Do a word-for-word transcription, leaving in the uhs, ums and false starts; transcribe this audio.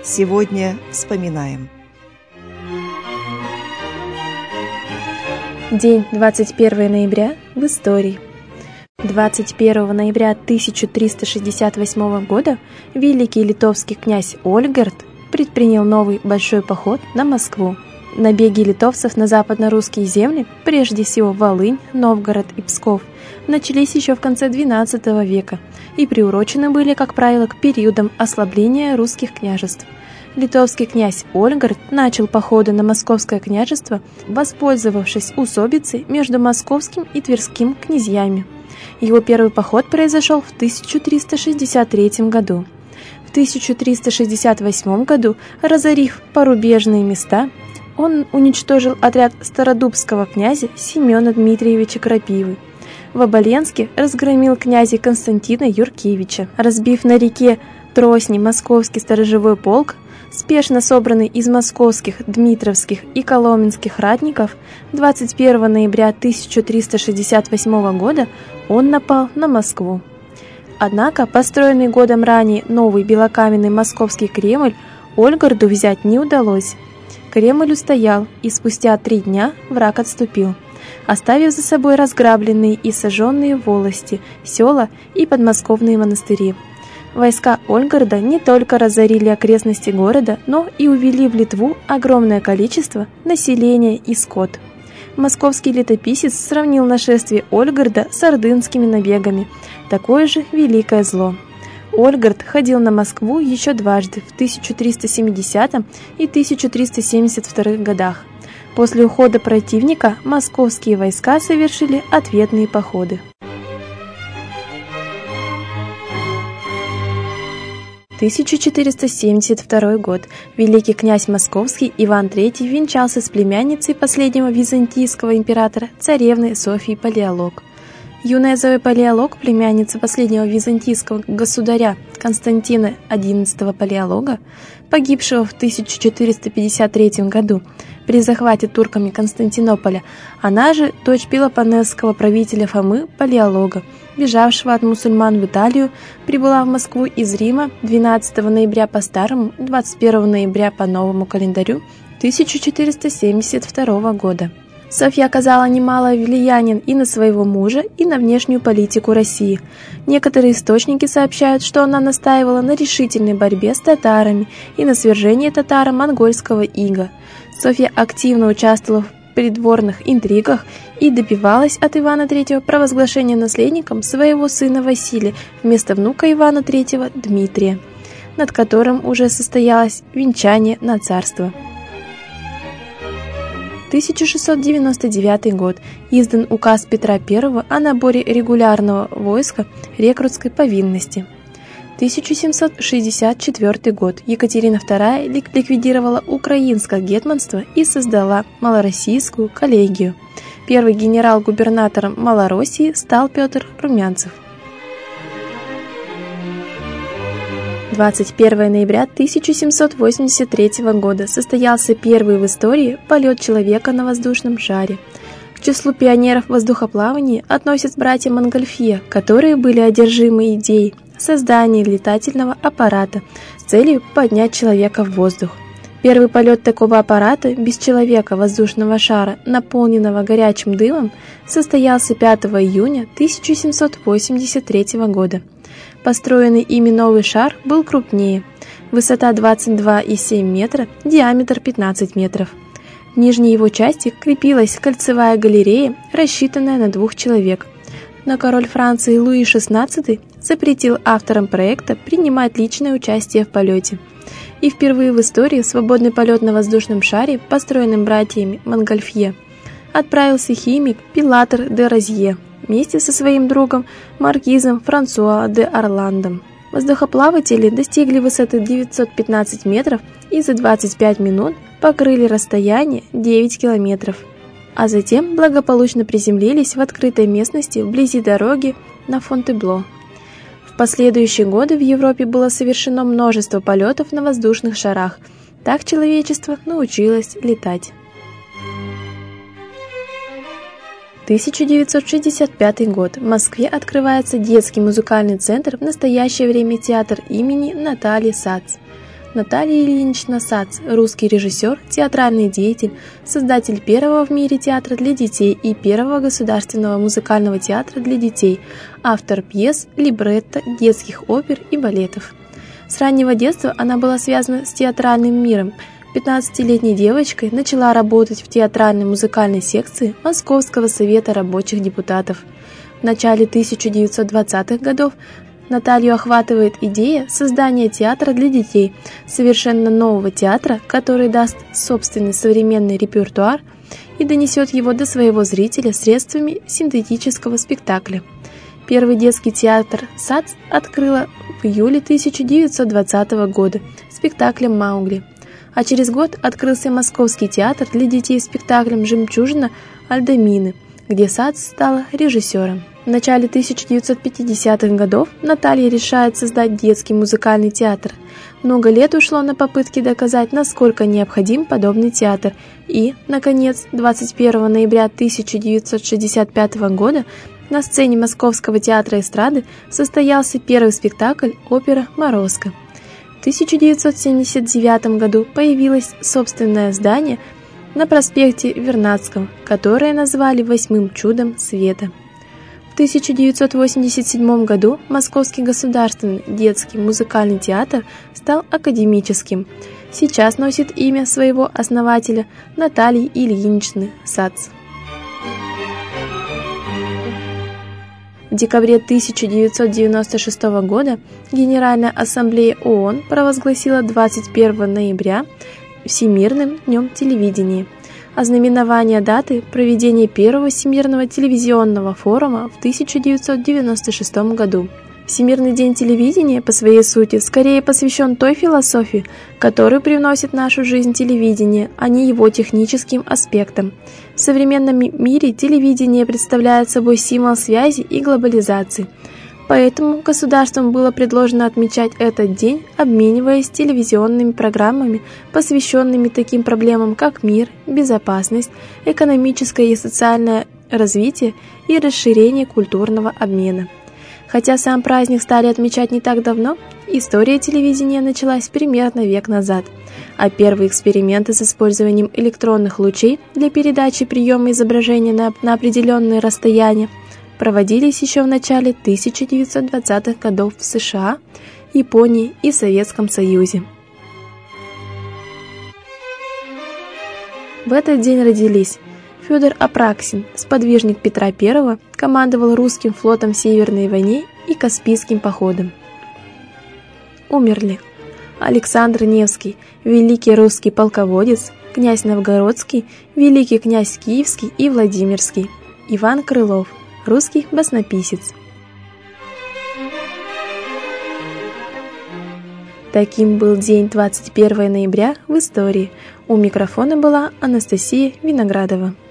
Сегодня вспоминаем. День двадцать первого ноября в истории. двадцать первого ноября тысяча триста шестьдесят восьмого года великий литовский князь Ольгерд предпринял новый большой поход на Москву. Набеги литовцев на западно-русские земли, прежде всего Волынь, Новгород и Псков, начались еще в конце двенадцатого века и приурочены были, как правило, к периодам ослабления русских княжеств. Литовский князь Ольгерд начал походы на Московское княжество, воспользовавшись усобицей между Московским и Тверским князьями. Его первый поход произошел в тысяча триста шестьдесят третьем году. В тысяча триста шестьдесят восьмом году, разорив порубежные места, он уничтожил отряд стародубского князя Семена Дмитриевича Крапивы. В Оболенске разгромил князя Константина Юркевича, разбив на реке Тросни московский сторожевой полк, спешно собранный из московских, дмитровских и коломенских ратников. двадцать первого ноября тысяча триста шестьдесят восьмого года он напал на Москву. Однако построенный годом ранее новый белокаменный московский Кремль Ольгерду взять не удалось. Кремль устоял, и спустя три дня враг отступил, оставив за собой разграбленные и сожженные волости, села и подмосковные монастыри. Войска Ольгерда не только разорили окрестности города, но и увели в Литву огромное количество населения и скот. Московский летописец сравнил нашествие Ольгерда с ордынскими набегами, такое же великое зло. Ольгерд ходил на Москву еще дважды, в тысяча триста семидесятом и тысяча триста семьдесят втором годах. После ухода противника московские войска совершили ответные походы. тысяча четыреста семьдесят второй год. Великий князь Московский Иван третий венчался с племянницей последнего византийского императора, царевной Софьей Палеолог. Юная Зоя Палеолог, племянница последнего византийского государя Константина одиннадцатого Палеолога, погибшего в тысяча четыреста пятьдесят третьем году при захвате турками Константинополя, она же дочь пелопонесского правителя Фомы Палеолога, бежавшего от мусульман в Италию, прибыла в Москву из Рима двенадцатого ноября по старому, двадцать первого ноября по новому календарю тысяча четыреста семьдесят второго года. Софья оказала немалое влияние и на своего мужа, и на внешнюю политику России. Некоторые источники сообщают, что она настаивала на решительной борьбе с татарами и на свержении татаро-монгольского ига. Софья активно участвовала в придворных интригах и добивалась от Ивана третьего провозглашения наследником своего сына Василия вместо внука Ивана третьего Дмитрия, над которым уже состоялось венчание на царство. тысяча шестьсот девяносто девятый год. Издан указ Петра Первого о наборе регулярного войска рекрутской повинности. тысяча семьсот шестьдесят четвёртый год. Екатерина вторая ликвидировала украинское гетманство и создала малороссийскую коллегию. Первый генерал-губернатором Малороссии стал Петр Румянцев. двадцать первого ноября тысяча семьсот восемьдесят третьего года состоялся первый в истории полет человека на воздушном шаре. К числу пионеров воздухоплавания относят братья Монгольфье, которые были одержимы идеей создания летательного аппарата с целью поднять человека в воздух. Первый полет такого аппарата без человека воздушного шара, наполненного горячим дымом, состоялся пятого июня тысяча семьсот восемьдесят третьего года. Построенный ими новый шар был крупнее, высота двадцать два и семь метра, диаметр пятнадцать метров. В нижней его части крепилась кольцевая галерея, рассчитанная на двух человек. Но король Франции Луи шестнадцатый запретил авторам проекта принимать личное участие в полете. И впервые в истории свободный полет на воздушном шаре, построенным братьями Монгольфье, отправился химик Пилатр де Розье вместе со своим другом маркизом Франсуа де Орландом. Воздухоплаватели достигли высоты девятьсот пятнадцать метров и за двадцать пять минут покрыли расстояние девять километров, а затем благополучно приземлились в открытой местности вблизи дороги на Фонтебло. В последующие годы в Европе было совершено множество полетов на воздушных шарах. Так человечество научилось летать. тысяча девятьсот шестьдесят пятый год. В Москве открывается детский музыкальный центр, в настоящее время театр имени Натальи Сац. Наталья Ильинична Сац, русский режиссер, театральный деятель, создатель первого в мире театра для детей и первого государственного музыкального театра для детей, автор пьес, либретто, детских опер и балетов. С раннего детства она была связана с театральным миром. пятнадцатилетней девочкой начала работать в театральной музыкальной секции Московского совета рабочих депутатов. В начале тысяча девятьсот двадцатых годов Наталью охватывает идея создания театра для детей, совершенно нового театра, который даст собственный современный репертуар и донесет его до своего зрителя средствами синтетического спектакля. Первый детский театр САЦ открыла в июле тысяча девятьсот двадцатого года спектаклем «Маугли», а через год открылся Московский театр для детей спектаклем «Жемчужина Альдамины», где САЦ стала режиссером. В начале тысяча девятьсот пятидесятых годов Наталья решает создать детский музыкальный театр. Много лет ушло на попытки доказать, насколько необходим подобный театр. И, наконец, двадцать первого ноября тысяча девятьсот шестьдесят пятого года на сцене Московского театра эстрады состоялся первый спектакль «Опера Морозко». В тысяча девятьсот семьдесят девятом году появилось собственное здание на проспекте Вернадского, которое назвали «Восьмым чудом света». В тысяча девятьсот восемьдесят седьмом году Московский государственный детский музыкальный театр стал академическим. Сейчас носит имя своего основателя Натальи Ильиничны Сац. В декабре тысяча девятьсот девяносто шестого года Генеральная ассамблея ООН провозгласила двадцать первого ноября Всемирным днем телевидения. Ознаменование даты проведения первого Всемирного телевизионного форума в тысяча девятьсот девяносто шестом году. Всемирный день телевидения по своей сути скорее посвящен той философии, которую привносит в нашу жизнь телевидение, а не его техническим аспектам. В современном мире телевидение представляет собой символ связи и глобализации. Поэтому государством было предложено отмечать этот день, обмениваясь телевизионными программами, посвященными таким проблемам, как мир, безопасность, экономическое и социальное развитие и расширение культурного обмена. Хотя сам праздник стали отмечать не так давно, история телевидения началась примерно век назад, а первые эксперименты с использованием электронных лучей для передачи приема изображения на, на определенные расстояния проводились еще в начале тысяча девятьсот двадцатых годов в США, Японии и Советском Союзе. В этот день родились Федор Апраксин, сподвижник Петра Первого, командовал русским флотом в Северной войне и Каспийским походом. Умерли Александр Невский, великий русский полководец, князь Новгородский, великий князь Киевский и Владимирский, Иван Крылов, русский баснописец. Таким был день двадцать первого ноября в истории. У микрофона была Анастасия Виноградова.